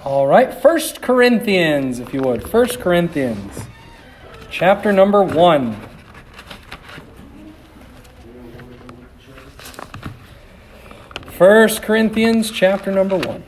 All right, 1 Corinthians, if you would. 1 Corinthians, chapter number 1. First Corinthians, chapter number 1.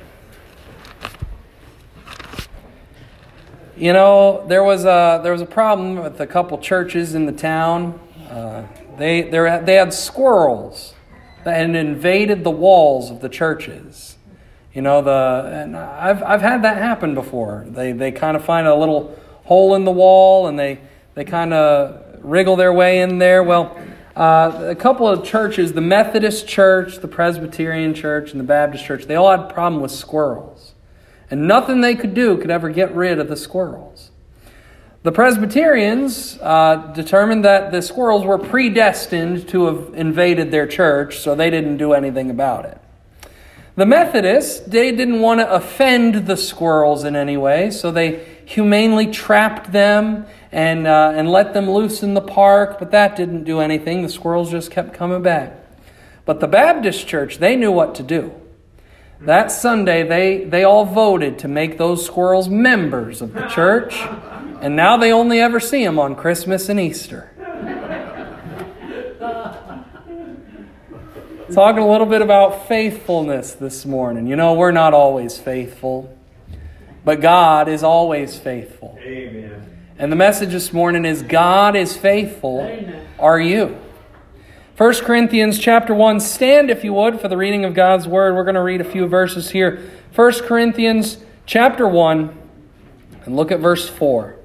You know, there was a problem with a couple churches in the town. They had squirrels that had invaded the walls of the churches. You know, and I've had that happen before. They kind of find a little hole in the wall and they kind of wriggle their way in there. Well, a couple of churches, the Methodist Church, the Presbyterian Church, and the Baptist Church, they all had a problem with squirrels. And nothing they could do could ever get rid of the squirrels. The Presbyterians determined that the squirrels were predestined to have invaded their church, so they didn't do anything about it. The Methodists, they didn't want to offend the squirrels in any way, so they humanely trapped them and let them loose in the park, but that didn't do anything. The squirrels just kept coming back. But the Baptist Church, they knew what to do. That Sunday, they all voted to make those squirrels members of the church, and now they only ever see them on Christmas and Easter. Talking a little bit about faithfulness this morning. You know, we're not always faithful, but God is always faithful. Amen. And the message this morning is God is faithful. Amen. Are you? 1 Corinthians chapter 1. Stand, if you would, for the reading of God's Word. We're going to read a few verses here. 1 Corinthians chapter 1, and look at verse 4.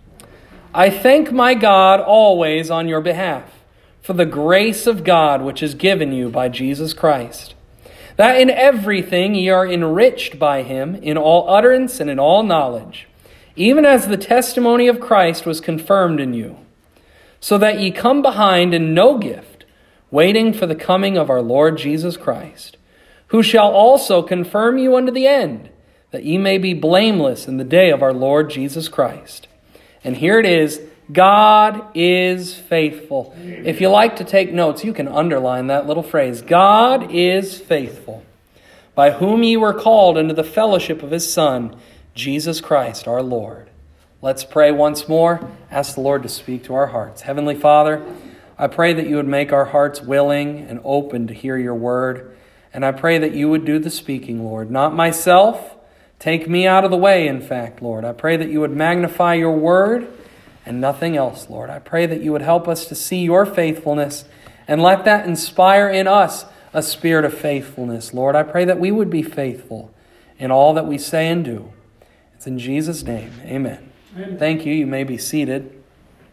I thank my God always on your behalf, for the grace of God which is given you by Jesus Christ, that in everything ye are enriched by him, in all utterance and in all knowledge, even as the testimony of Christ was confirmed in you, so that ye come behind in no gift, waiting for the coming of our Lord Jesus Christ, who shall also confirm you unto the end, that ye may be blameless in the day of our Lord Jesus Christ. And here it is, God is faithful. If you like to take notes, you can underline that little phrase. God is faithful, by whom ye were called into the fellowship of his Son, Jesus Christ our Lord. Let's pray once more. Ask the Lord to speak to our hearts. Heavenly Father, I pray that you would make our hearts willing and open to hear your word. And I pray that you would do the speaking, Lord. Not myself. Take me out of the way, in fact, Lord. I pray that you would magnify your word and nothing else, Lord. I pray that you would help us to see your faithfulness and let that inspire in us a spirit of faithfulness, Lord. I pray that we would be faithful in all that we say and do. It's in Jesus' name. Amen. Amen. Thank you. You may be seated.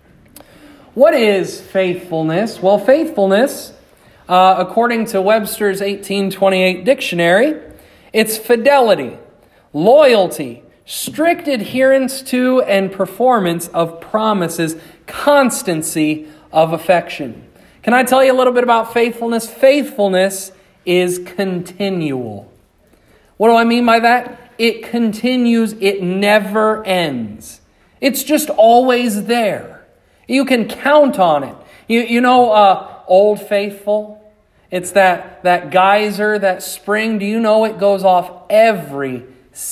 What is faithfulness? Well, faithfulness, according to Webster's 1828 dictionary, it's fidelity, loyalty, strict adherence to and performance of promises, constancy of affection. Can I tell you a little bit about faithfulness? Faithfulness is continual. What do I mean by that? It continues. It never ends. It's just always there. You can count on it. You know, Old Faithful? It's that geyser, that spring. Do you know it goes off every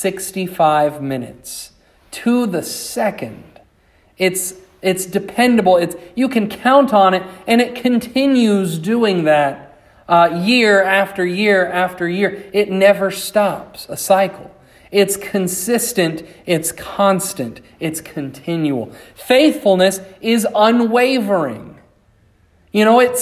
65 minutes to the second. It's dependable. You can count on it, and it continues doing that year after year after year. It never stops. A cycle. It's consistent. It's constant. It's continual. Faithfulness is unwavering. You know, it's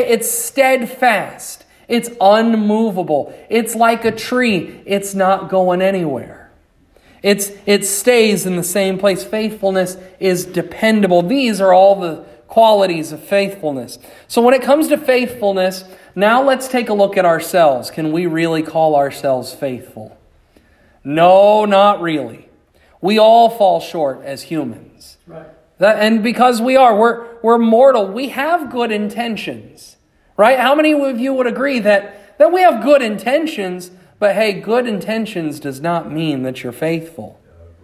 steadfast. It's unmovable. It's like a tree. It's not going anywhere. It stays in the same place. Faithfulness is dependable. These are all the qualities of faithfulness. So when it comes to faithfulness, now let's take a look at ourselves. Can we really call ourselves faithful? No, not really. We all fall short as humans. Right. And because we're mortal, we have good intentions. Right? How many of you would agree that we have good intentions, but hey, good intentions does not mean that you're faithful.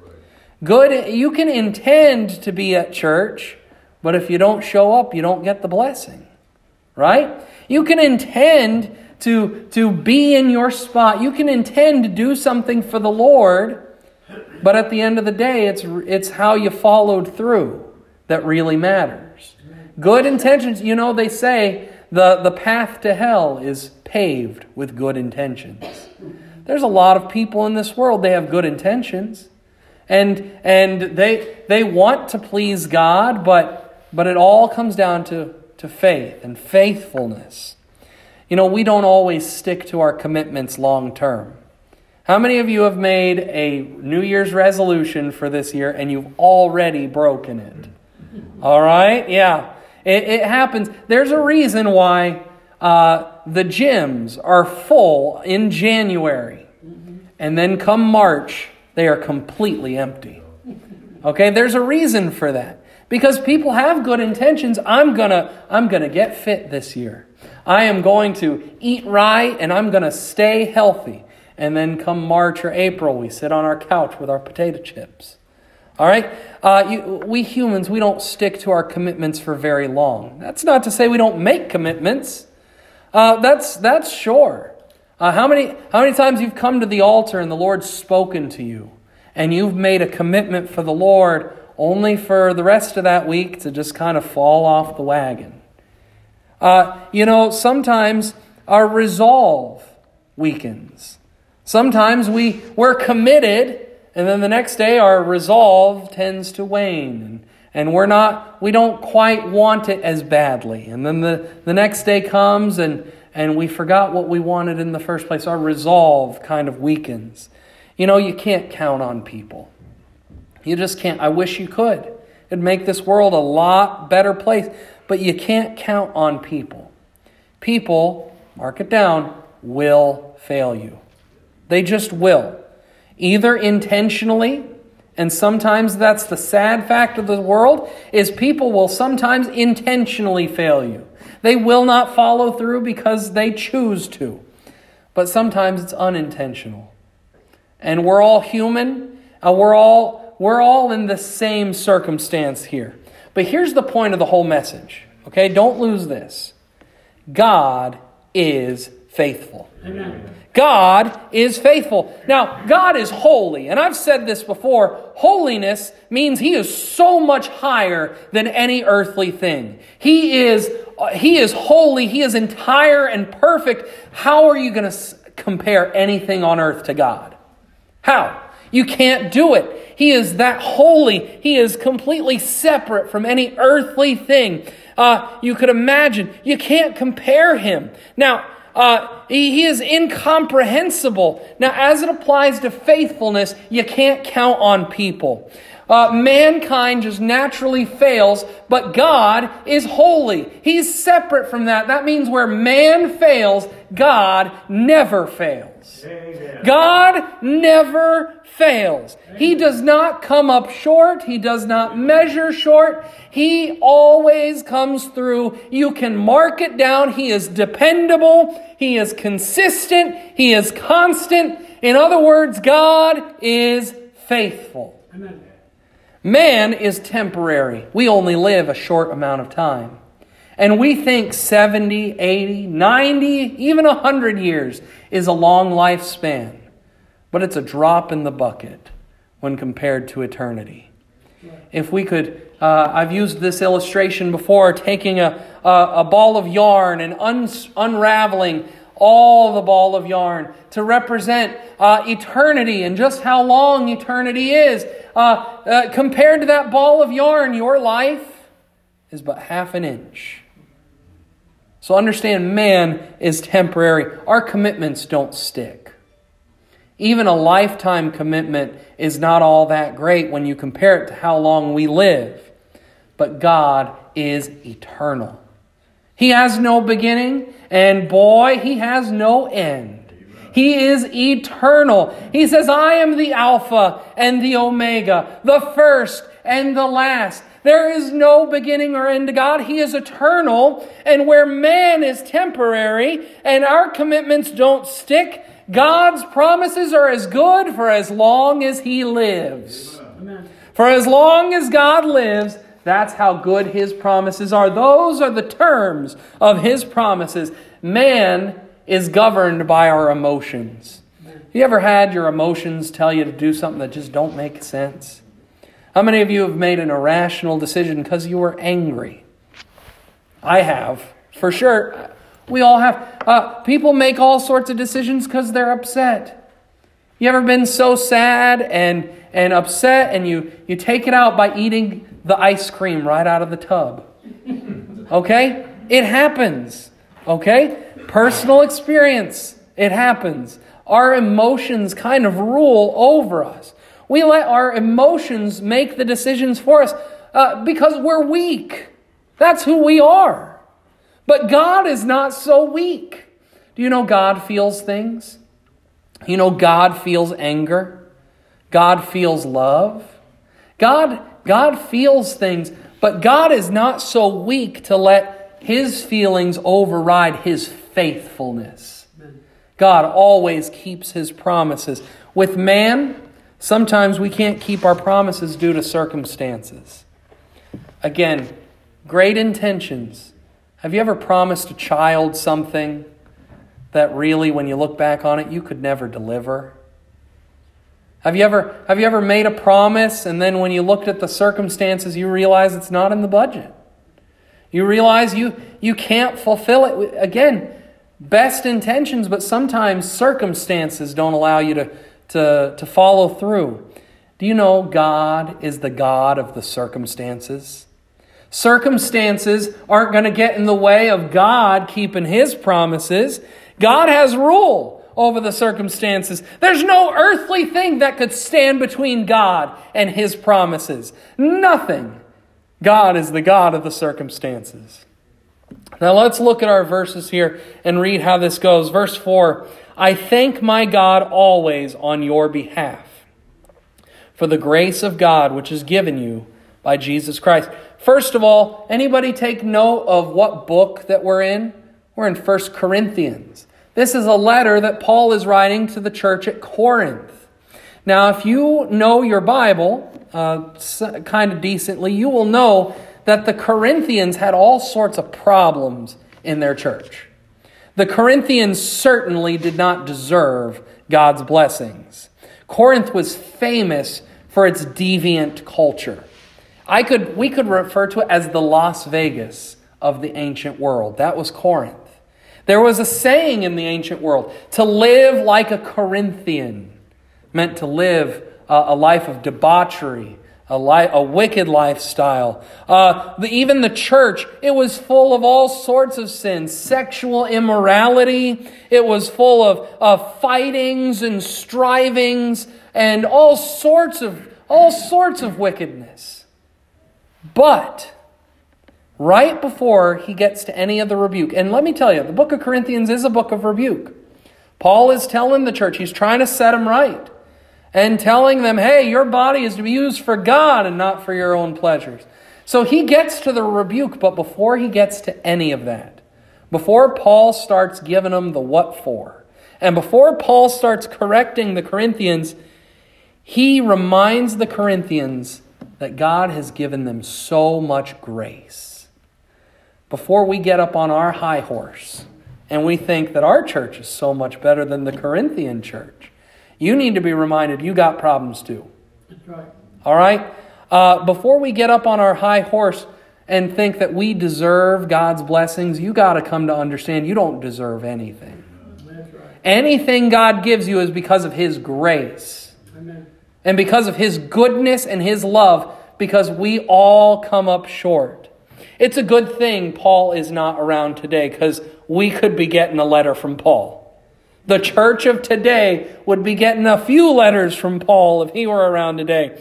You can intend to be at church, but if you don't show up, you don't get the blessing. Right? You can intend to be in your spot. You can intend to do something for the Lord, But at the end of the day, it's how you followed through that really matters. Good intentions, they say the path to hell is paved with good intentions. There's a lot of people in this world, they have good intentions. And they want to please God, but it all comes down to faith and faithfulness. We don't always stick to our commitments long term. How many of you have made a New Year's resolution for this year and you've already broken it? All right? Yeah. It happens. There's a reason why the gyms are full in January. And then come March, they are completely empty. Okay? There's a reason for that. Because people have good intentions. I'm gonna get fit this year. I am going to eat right and I'm going to stay healthy. And then come March or April, we sit on our couch with our potato chips. All right? We humans, we don't stick to our commitments for very long. That's not to say we don't make commitments. That's sure. How many times you've come to the altar and the Lord's spoken to you and you've made a commitment for the Lord only for the rest of that week to just kind of fall off the wagon? Sometimes our resolve weakens. Sometimes we're committed, and then the next day our resolve tends to wane, and we don't quite want it as badly. And then the next day comes, and we forgot what we wanted in the first place. Our resolve kind of weakens. You can't count on people. You just can't. I wish you could. It'd make this world a lot better place. But you can't count on people. People, mark it down, will fail you. They just will. Either intentionally, and sometimes that's the sad fact of the world, is people will sometimes intentionally fail you. They will not follow through because they choose to. But sometimes it's unintentional. And we're all human, and we're all in the same circumstance here. But here's the point of the whole message. Okay, don't lose this. God is faithful. Amen. God is faithful. Now, God is holy. And I've said this before. Holiness means He is so much higher than any earthly thing. He is holy. He is entire and perfect. How are you going to compare anything on earth to God? How? You can't do it. He is that holy. He is completely separate from any earthly thing. You could imagine. You can't compare Him. Now, He is incomprehensible. Now, as it applies to faithfulness, you can't count on people. Mankind just naturally fails, but God is holy. He's separate from that. That means where man fails, God never fails. Amen. God never fails. Amen. He does not come up short. He does not measure short. He always comes through. You can mark it down. He is dependable. He is consistent. He is constant. In other words, God is faithful. Amen. Man is temporary. We only live a short amount of time. And we think 70, 80, 90, even 100 years is a long lifespan. But it's a drop in the bucket when compared to eternity. If we could, I've used this illustration before, taking a ball of yarn and unraveling all the ball of yarn to represent eternity and just how long eternity is. Compared to that ball of yarn, your life is but half an inch. So understand, man is temporary. Our commitments don't stick. Even a lifetime commitment is not all that great when you compare it to how long we live. But God is eternal. He has no beginning, and boy, He has no end. He is eternal. He says, I am the Alpha and the Omega, the first and the last. There is no beginning or end to God. He is eternal. And where man is temporary and our commitments don't stick, God's promises are as good for as long as He lives. Amen. For as long as God lives, that's how good His promises are. Those are the terms of His promises. Man is governed by our emotions. You ever had your emotions tell you to do something that just don't make sense? How many of you have made an irrational decision because you were angry? I have, for sure. We all have. People make all sorts of decisions because they're upset. You ever been so sad and upset and you take it out by eating the ice cream right out of the tub? Okay? It happens. Okay? Personal experience. It happens. Our emotions kind of rule over us. We let our emotions make the decisions for us because we're weak. That's who we are. But God is not so weak. Do you know God feels things? You know God feels anger. God feels love. God feels things, but God is not so weak to let His feelings override His faithfulness. God always keeps His promises. With man, sometimes we can't keep our promises due to circumstances. Again, great intentions. Have you ever promised a child something that really, when you look back on it, you could never deliver? Have you ever made a promise and then when you looked at the circumstances, you realize it's not in the budget? You realize you can't fulfill it. Again, best intentions, but sometimes circumstances don't allow you to follow through. Do you know God is the God of the circumstances? Circumstances aren't going to get in the way of God keeping His promises. God has rule over the circumstances. There's no earthly thing that could stand between God and His promises. Nothing. God is the God of the circumstances. Now let's look at our verses here and read how this goes. Verse 4, I thank my God always on your behalf for the grace of God which is given you by Jesus Christ. First of all, anybody take note of what book that we're in? We're in 1 Corinthians. This is a letter that Paul is writing to the church at Corinth. Now, if you know your Bible kind of decently, you will know that the Corinthians had all sorts of problems in their church. The Corinthians certainly did not deserve God's blessings. Corinth was famous for its deviant culture. We could refer to it as the Las Vegas of the ancient world. That was Corinth. There was a saying in the ancient world, to live like a Corinthian meant to live a life of debauchery, a wicked lifestyle. Even the church, it was full of all sorts of sins, sexual immorality. It was full of fightings and strivings and all sorts of wickedness. But right before he gets to any of the rebuke, and let me tell you, the book of Corinthians is a book of rebuke. Paul is telling the church, he's trying to set them right and telling them, hey, your body is to be used for God and not for your own pleasures. So he gets to the rebuke, but before he gets to any of that, before Paul starts giving them the what for, and before Paul starts correcting the Corinthians, he reminds the Corinthians that God has given them so much grace. Before we get up on our high horse and we think that our church is so much better than the Corinthian church, you need to be reminded you got problems too. That's right. All right? Before we get up on our high horse and think that we deserve God's blessings, you got to come to understand you don't deserve anything. That's right. Anything God gives you is because of His grace. Amen. And because of His goodness and His love, because we all come up short. It's a good thing Paul is not around today, because we could be getting a letter from Paul. The church of today would be getting a few letters from Paul if he were around today.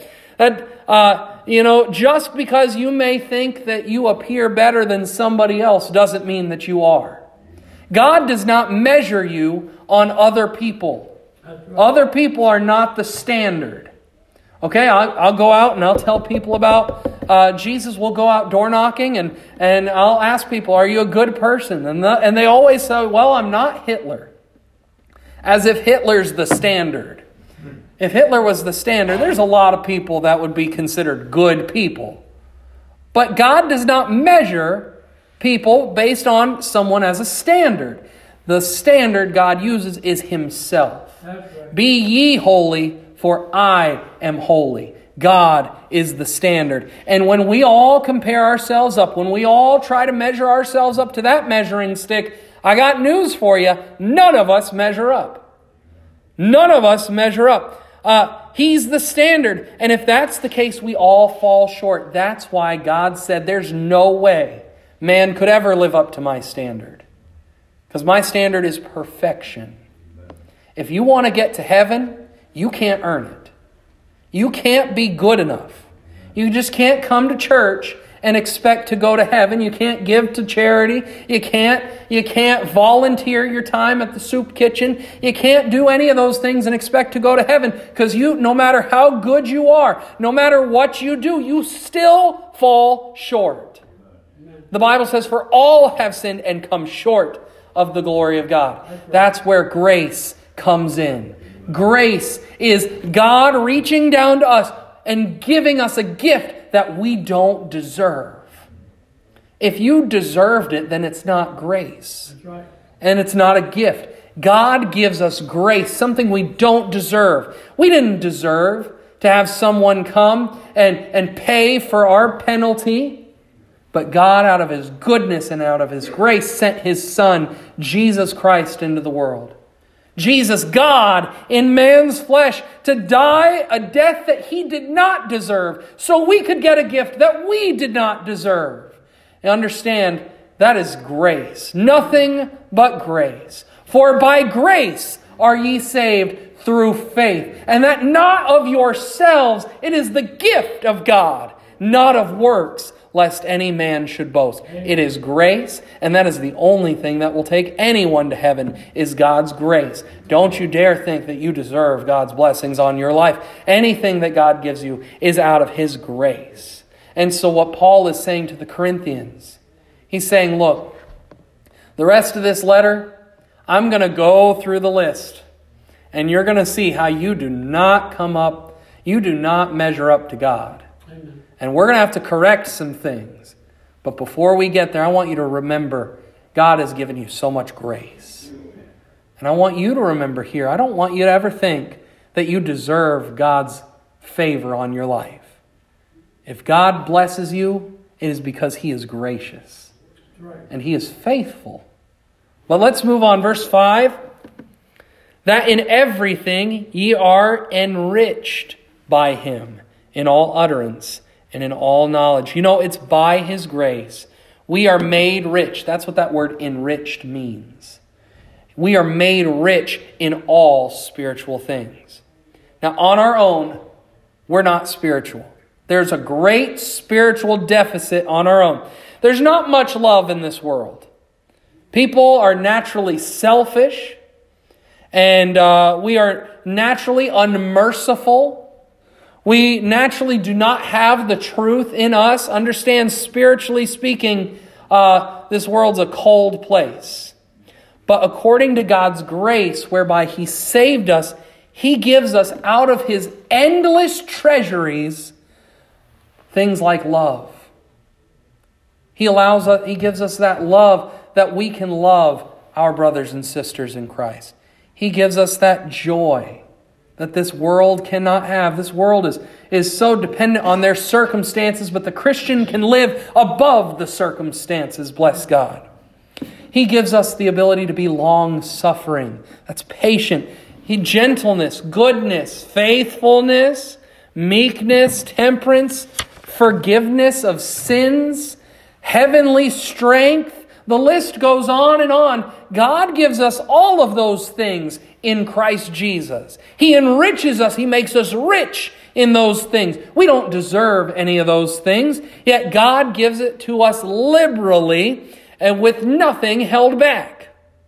Just because you may think that you appear better than somebody else doesn't mean that you are. God does not measure you on other people. Right. Other people are not the standard. Okay, I'll go out and I'll tell people about Jesus. We'll go out door knocking and I'll ask people, are you a good person? And they always say, well, I'm not Hitler. As if Hitler's the standard. If Hitler was the standard, there's a lot of people that would be considered good people. But God does not measure people based on someone as a standard. The standard God uses is Himself. Be ye holy, for I am holy. God is the standard. And when we all compare ourselves up, when we all try to measure ourselves up to that measuring stick, I got news for you. None of us measure up. None of us measure up. He's the standard. And if that's the case, we all fall short. That's why God said there's no way man could ever live up to my standard. Because my standard is perfection. If you want to get to heaven, you can't earn it. You can't be good enough. You just can't come to church and expect to go to heaven. You can't give to charity. You can't volunteer your time at the soup kitchen. You can't do any of those things and expect to go to heaven, because no matter how good you are, no matter what you do, you still fall short. The Bible says, for all have sinned and come short of the glory of God. That's where grace comes in. Grace is God reaching down to us and giving us a gift that we don't deserve. If you deserved it, then it's not grace. That's right. And it's not a gift. God gives us grace, something we don't deserve. We didn't deserve to have someone come and pay for our penalty. But God, out of His goodness and out of His grace, sent His Son, Jesus Christ, into the world. Jesus, God in man's flesh, to die a death that He did not deserve, so we could get a gift that we did not deserve. And understand, that is grace. Nothing but grace. For by grace are ye saved through faith, and that not of yourselves, it is the gift of God, not of works, lest any man should boast. It is grace, and that is the only thing that will take anyone to heaven, is God's grace. Don't you dare think that you deserve God's blessings on your life. Anything that God gives you is out of His grace. And so what Paul is saying to the Corinthians, he's saying, look, the rest of this letter, I'm going to go through the list, and you're going to see how you do not measure up to God. And we're going to have to correct some things. But before we get there, I want you to remember God has given you so much grace. And I want you to remember here, I don't want you to ever think that you deserve God's favor on your life. If God blesses you, it is because He is gracious. And He is faithful. But let's move on. Verse 5. That in everything ye are enriched by Him, in all utterance and in all knowledge. You know, it's by His grace we are made rich. That's what that word enriched means. We are made rich in all spiritual things. Now, on our own, we're not spiritual. There's a great spiritual deficit on our own. There's not much love in this world. People are naturally selfish, and we are naturally unmerciful. We naturally do not have the truth in us. Understand, spiritually speaking, this world's a cold place. But according to God's grace, whereby He saved us, He gives us out of His endless treasuries things like love. He gives us that love that we can love our brothers and sisters in Christ. He gives us that joy that this world cannot have. This world is so dependent on their circumstances, but the Christian can live above the circumstances, bless God. He gives us the ability to be long-suffering. That's patient. Gentleness, goodness, faithfulness, meekness, temperance, forgiveness of sins, heavenly strength. The list goes on and on. God gives us all of those things in Christ Jesus. He enriches us. He makes us rich in those things. We don't deserve any of those things, yet God gives it to us liberally and with nothing held back.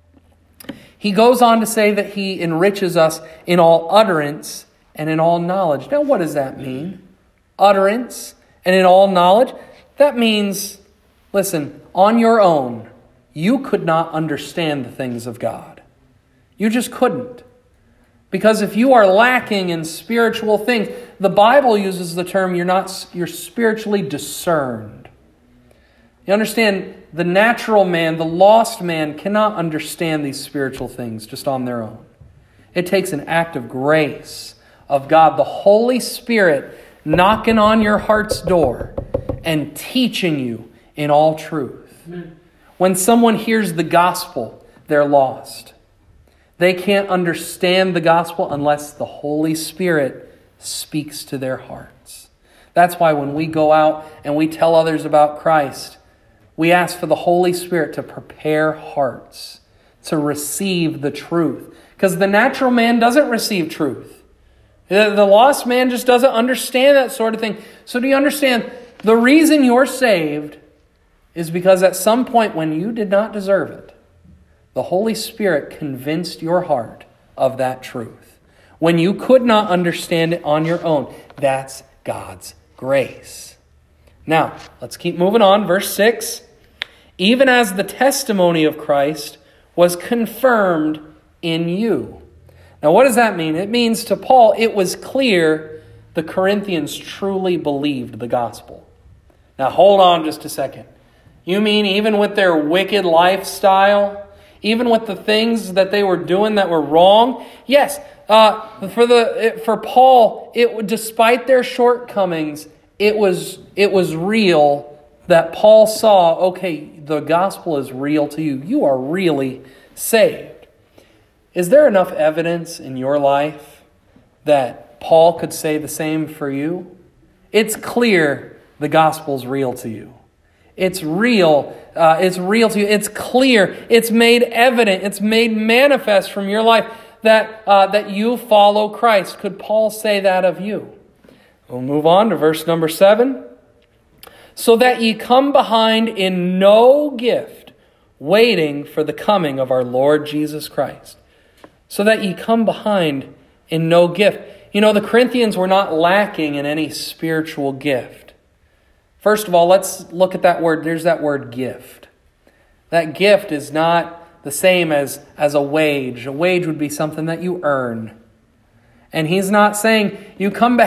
He goes on to say that He enriches us in all utterance and in all knowledge. Now, what does that mean? Utterance and in all knowledge? That means, listen, on your own, you could not understand the things of God. You just couldn't. Because if you are lacking in spiritual things, the Bible uses the term you're spiritually discerned. You understand, the natural man, the lost man, cannot understand these spiritual things just on their own. It takes an act of grace of God, the Holy Spirit, knocking on your heart's door and teaching you in all truth. Amen. When someone hears the gospel, they're lost. They can't understand the gospel unless the Holy Spirit speaks to their hearts. That's why when we go out and we tell others about Christ, we ask for the Holy Spirit to prepare hearts to receive the truth. Because the natural man doesn't receive truth. The lost man just doesn't understand that sort of thing. So do you understand? The reason you're saved is because at some point when you did not deserve it, the Holy Spirit convinced your heart of that truth. When you could not understand it on your own, that's God's grace. Now, let's keep moving on. Verse 6. Even as the testimony of Christ was confirmed in you. Now, what does that mean? It means to Paul, it was clear the Corinthians truly believed the gospel. Now, hold on just a second. You mean even with their wicked lifestyle, even with the things that they were doing that were wrong? Yes, for Paul, despite their shortcomings, it was real that Paul saw, okay, the gospel is real to you. You are really saved. Is there enough evidence in your life that Paul could say the same for you? It's clear the gospel's real to you. It's real. It's real to you. It's clear. It's made evident. It's made manifest from your life that you follow Christ. Could Paul say that of you? We'll move on to verse number 7. So that ye come behind in no gift, waiting for the coming of our Lord Jesus Christ. So that ye come behind in no gift. You know, the Corinthians were not lacking in any spiritual gift. First of all, let's look at that word. There's that word gift. That gift is not the same as a wage. A wage would be something that you earn. And he's not saying you come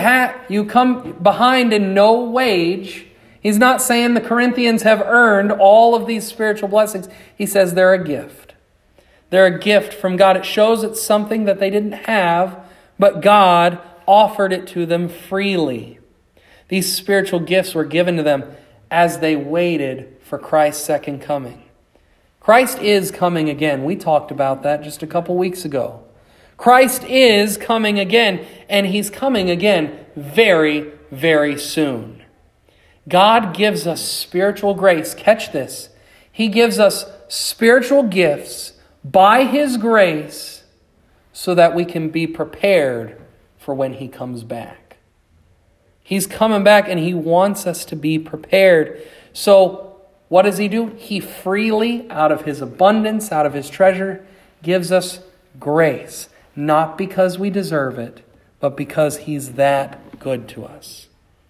behind in no wage. He's not saying the Corinthians have earned all of these spiritual blessings. He says they're a gift. They're a gift from God. It shows it's something that they didn't have, but God offered it to them freely. These spiritual gifts were given to them as they waited for Christ's second coming. Christ is coming again. We talked about that just a couple weeks ago. Christ is coming again, and he's coming again very, very soon. God gives us spiritual grace. Catch this. He gives us spiritual gifts by his grace so that we can be prepared for when he comes back. He's coming back and he wants us to be prepared. So what does he do? He freely, out of his abundance, out of his treasure, gives us grace. Not because we deserve it, but because he's that good to us.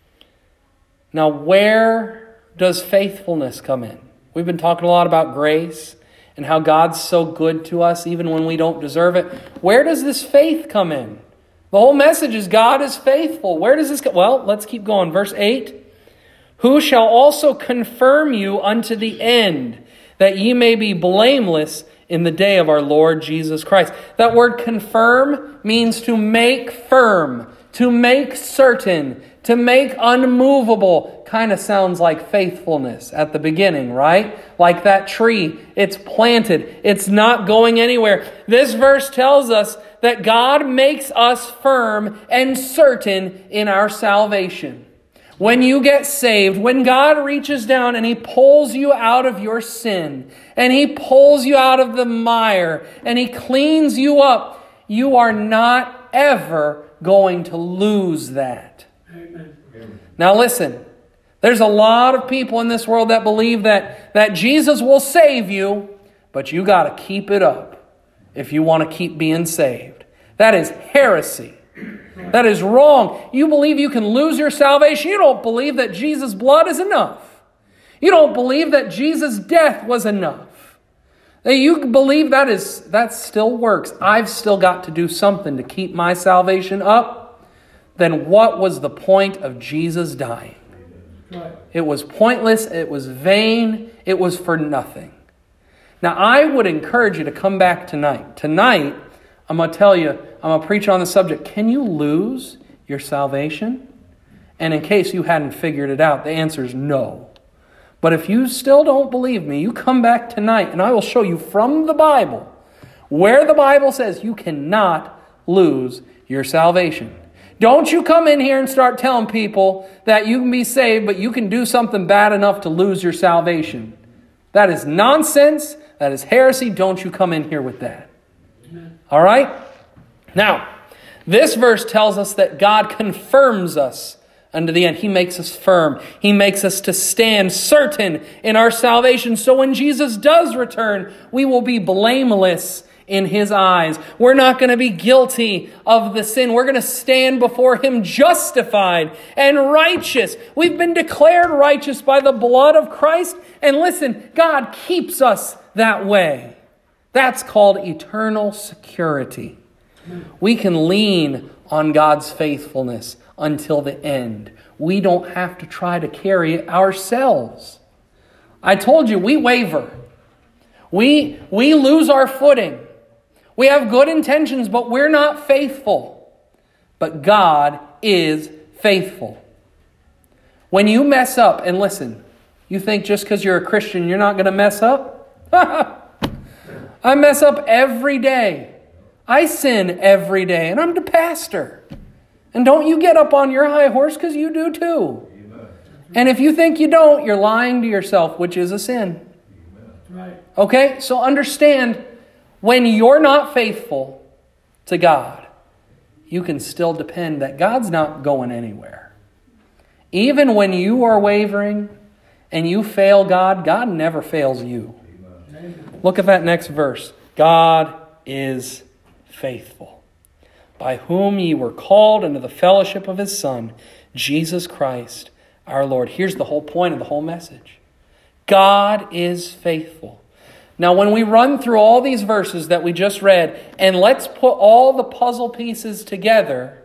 Now, where does faithfulness come in? We've been talking a lot about grace and how God's so good to us even when we don't deserve it. Where does this faith come in? The whole message is God is faithful. Where does this go? Well, let's keep going. Verse 8. Who shall also confirm you unto the end, that ye may be blameless in the day of our Lord Jesus Christ. That word confirm means to make firm, to make certain, to make unmovable. Kind of sounds like faithfulness at the beginning, right? Like that tree. It's planted. It's not going anywhere. This verse tells us that God makes us firm and certain in our salvation. When you get saved, when God reaches down and he pulls you out of your sin, and he pulls you out of the mire, and he cleans you up, you are not ever going to lose that. Amen. Now listen, there's a lot of people in this world that believe that Jesus will save you, but you got to keep it up if you want to keep being saved. That is heresy. That is wrong. You believe you can lose your salvation. You don't believe that Jesus' blood is enough. You don't believe that Jesus' death was enough. That you believe that still works. I've still got to do something to keep my salvation up. Then what was the point of Jesus dying? Right. It was pointless. It was vain. It was for nothing. Now, I would encourage you to come back tonight. Tonight, I'm going to tell you I'm going to preach on the subject. Can you lose your salvation? And in case you hadn't figured it out, the answer is no. But if you still don't believe me, you come back tonight and I will show you from the Bible where the Bible says you cannot lose your salvation. Don't you come in here and start telling people that you can be saved, but you can do something bad enough to lose your salvation. That is nonsense. That is heresy. Don't you come in here with that. All right? Now, this verse tells us that God confirms us unto the end. He makes us firm. He makes us to stand certain in our salvation. So when Jesus does return, we will be blameless in His eyes. We're not going to be guilty of the sin. We're going to stand before Him justified and righteous. We've been declared righteous by the blood of Christ. And listen, God keeps us that way. That's called eternal security. We can lean on God's faithfulness until the end. We don't have to try to carry it ourselves. I told you, we waver. We lose our footing. We have good intentions, but we're not faithful. But God is faithful. When you mess up, and listen, you think just because you're a Christian, you're not going to mess up? I mess up every day. I sin every day, and I'm the pastor. And don't you get up on your high horse, because you do too. And if you think you don't, you're lying to yourself, which is a sin. Okay, so understand, when you're not faithful to God, you can still depend that God's not going anywhere. Even when you are wavering and you fail God, God never fails you. Look at that next verse. God is faithful, by whom ye were called into the fellowship of His Son, Jesus Christ our Lord. Here's the whole point of the whole message. God is faithful. Now, when we run through all these verses that we just read, and let's put all the puzzle pieces together,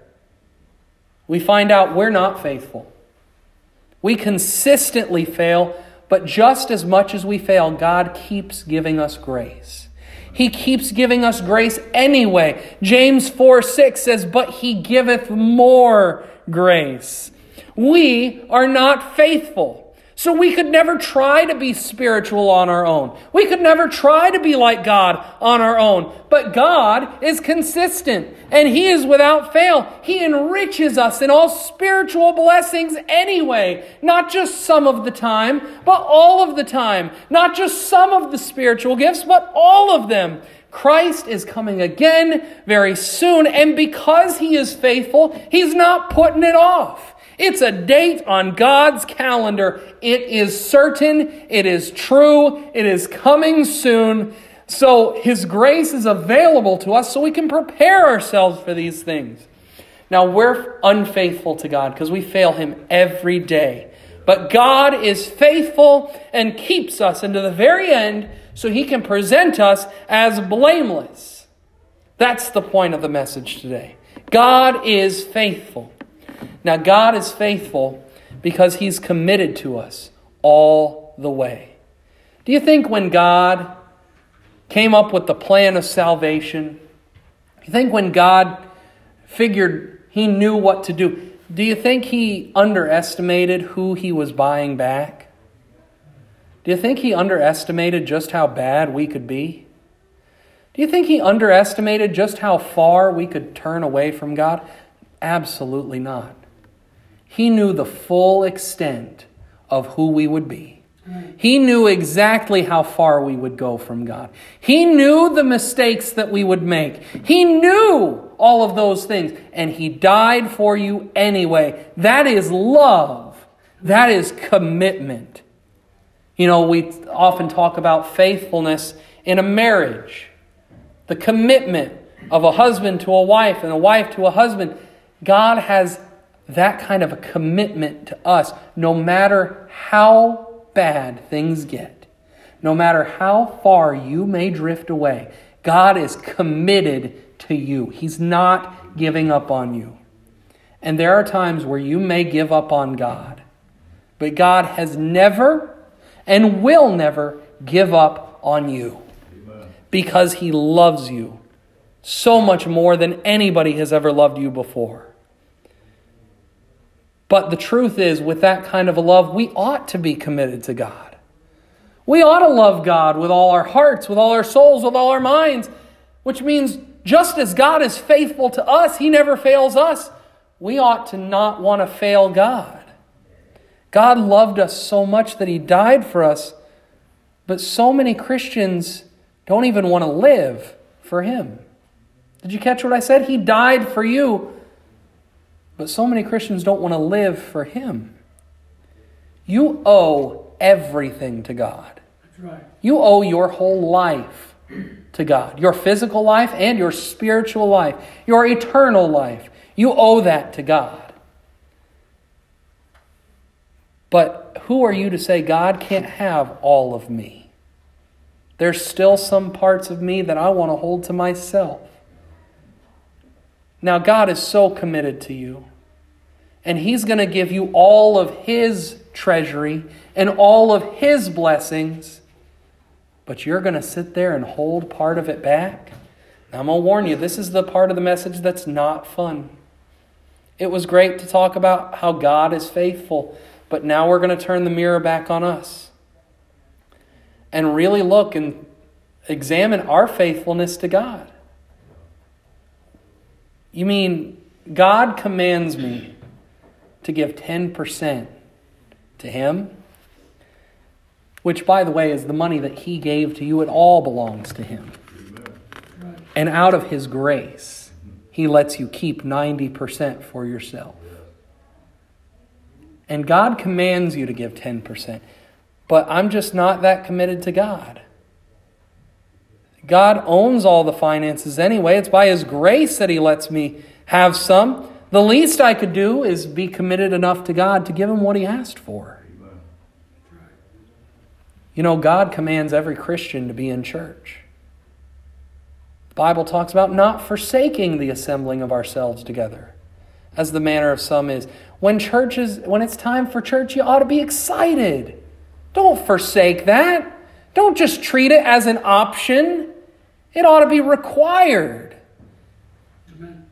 we find out we're not faithful. We consistently fail, but just as much as we fail, God keeps giving us grace. He keeps giving us grace anyway. James 4:6 says, but He giveth more grace. We are not faithful. So we could never try to be spiritual on our own. We could never try to be like God on our own. But God is consistent and He is without fail. He enriches us in all spiritual blessings anyway. Not just some of the time, but all of the time. Not just some of the spiritual gifts, but all of them. Christ is coming again very soon. And because He is faithful, He's not putting it off. It's a date on God's calendar. It is certain. It is true. It is coming soon. So His grace is available to us so we can prepare ourselves for these things. Now, we're unfaithful to God because we fail Him every day. But God is faithful and keeps us into the very end so He can present us as blameless. That's the point of the message today. God is faithful. Now, God is faithful because He's committed to us all the way. Do you think when God came up with the plan of salvation, do you think when God figured He knew what to do, do you think He underestimated who He was buying back? Do you think He underestimated just how bad we could be? Do you think He underestimated just how far we could turn away from God? Absolutely not. He knew the full extent of who we would be. He knew exactly how far we would go from God. He knew the mistakes that we would make. He knew all of those things. And He died for you anyway. That is love. That is commitment. You know, we often talk about faithfulness in a marriage. The commitment of a husband to a wife and a wife to a husband. God has that kind of a commitment to us, no matter how bad things get, no matter how far you may drift away. God is committed to you. He's not giving up on you. And there are times where you may give up on God, but God has never and will never give up on you because He loves you So much more than anybody has ever loved you before. But the truth is, with that kind of a love, we ought to be committed to God. We ought to love God with all our hearts, with all our souls, with all our minds, which means just as God is faithful to us, He never fails us. We ought to not want to fail God. God loved us so much that He died for us, but so many Christians don't even want to live for Him. Did you catch what I said? He died for you, but so many Christians don't want to live for Him. You owe everything to God. That's right. You owe your whole life to God. Your physical life and your spiritual life. Your eternal life. You owe that to God. But who are you to say God can't have all of me? There's still some parts of me that I want to hold to myself. Now, God is so committed to you. And He's going to give you all of His treasury and all of His blessings. But you're going to sit there and hold part of it back. Now, I'm going to warn you, this is the part of the message that's not fun. It was great to talk about how God is faithful. But now we're going to turn the mirror back on us. And really look and examine our faithfulness to God. You mean God commands me to give 10% to Him? Which, by the way, is the money that He gave to you. It all belongs to Him. And out of His grace, He lets you keep 90% for yourself. And God commands you to give 10%. But I'm just not that committed to God. God owns all the finances anyway. It's by His grace that He lets me have some. The least I could do is be committed enough to God to give Him what He asked for. You know, God commands every Christian to be in church. The Bible talks about not forsaking the assembling of ourselves together, as the manner of some is. When it's time for church, you ought to be excited. Don't forsake that. Don't just treat it as an option. It ought to be required. Amen.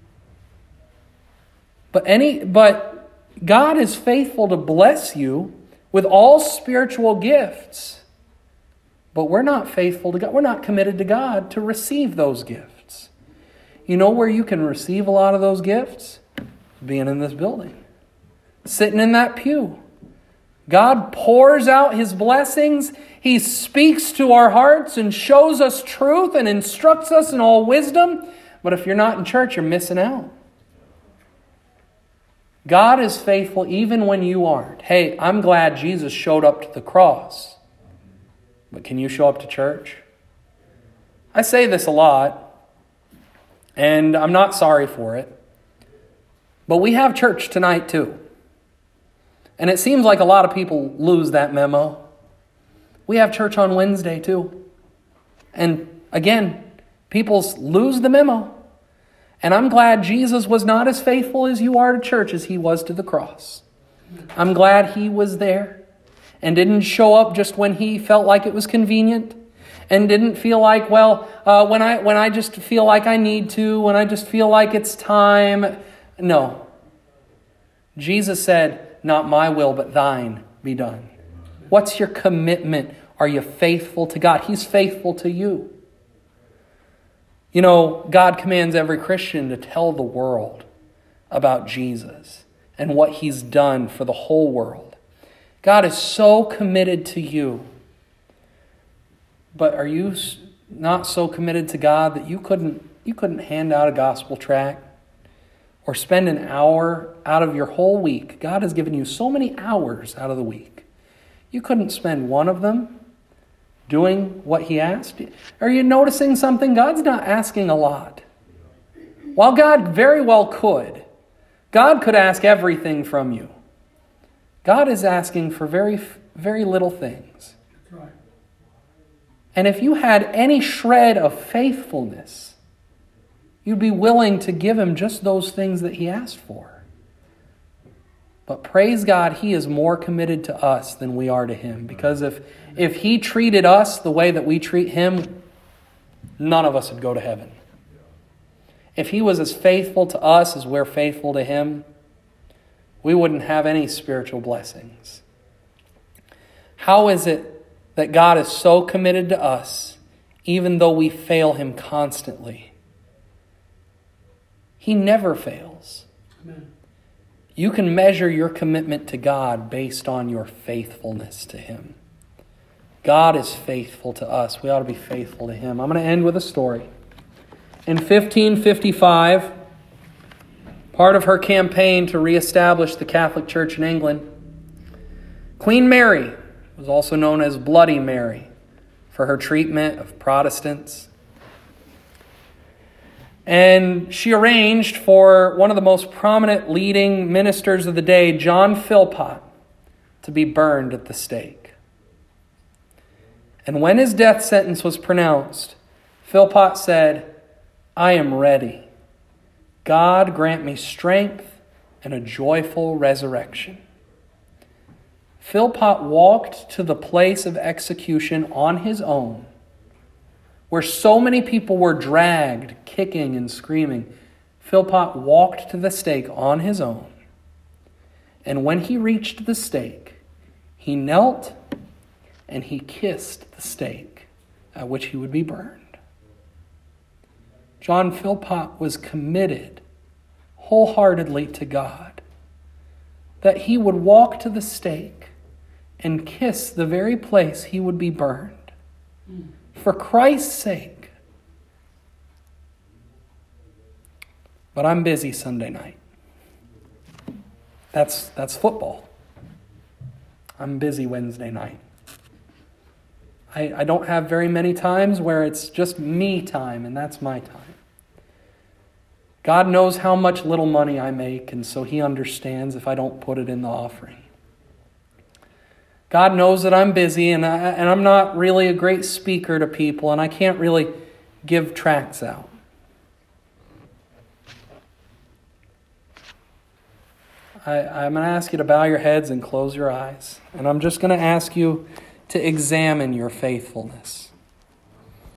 But God is faithful to bless you with all spiritual gifts. But we're not faithful to God. We're not committed to God to receive those gifts. You know where you can receive a lot of those gifts? Being in this building. Sitting in that pew. God pours out His blessings. He speaks to our hearts and shows us truth and instructs us in all wisdom. But if you're not in church, you're missing out. God is faithful even when you aren't. Hey, I'm glad Jesus showed up to the cross. But can you show up to church? I say this a lot, and I'm not sorry for it. But we have church tonight too. And it seems like a lot of people lose that memo. We have church on Wednesday too. And again, people lose the memo. And I'm glad Jesus was not as faithful as you are to church as He was to the cross. I'm glad He was there and didn't show up just when He felt like it was convenient and didn't feel like, when I just feel like I need to, when I just feel like it's time. No. Jesus said, not my will, but thine be done. What's your commitment? Are you faithful to God? He's faithful to you. You know, God commands every Christian to tell the world about Jesus and what He's done for the whole world. God is so committed to you. But are you not so committed to God that you couldn't hand out a gospel tract or spend an hour out of your whole week? God has given you so many hours out of the week. You couldn't spend one of them doing what He asked? Are you noticing something? God's not asking a lot. While God very well could. God could ask everything from you. God is asking for very, very little things. That's right. And if you had any shred of faithfulness, you'd be willing to give Him just those things that He asked for. But praise God, He is more committed to us than we are to Him. Because if He treated us the way that we treat Him, none of us would go to heaven. If he was as faithful to us as we're faithful to him, we wouldn't have any spiritual blessings. How is it that God is so committed to us, even though we fail him constantly? He never fails. Amen. You can measure your commitment to God based on your faithfulness to him. God is faithful to us. We ought to be faithful to him. I'm going to end with a story. In 1555, part of her campaign to reestablish the Catholic Church in England, Queen Mary was also known as Bloody Mary for her treatment of Protestants. And she arranged for one of the most prominent leading ministers of the day, John Philpot, to be burned at the stake. And when his death sentence was pronounced, Philpot said, "I am ready. God grant me strength and a joyful resurrection." Philpot walked to the place of execution on his own, where so many people were dragged, kicking and screaming. Philpot walked to the stake on his own. And when he reached the stake, he knelt and he kissed the stake at which he would be burned. John Philpot was committed wholeheartedly to God, that he would walk to the stake and kiss the very place he would be burned. For Christ's sake. But I'm busy Sunday night. That's football. I'm busy Wednesday night. I don't have very many times where it's just me time, and that's my time. God knows how much little money I make, and so he understands if I don't put it in the offering. God knows that I'm busy, and I'm not really a great speaker to people, and I can't really give tracts out. I'm going to ask you to bow your heads and close your eyes, and I'm just going to ask you to examine your faithfulness.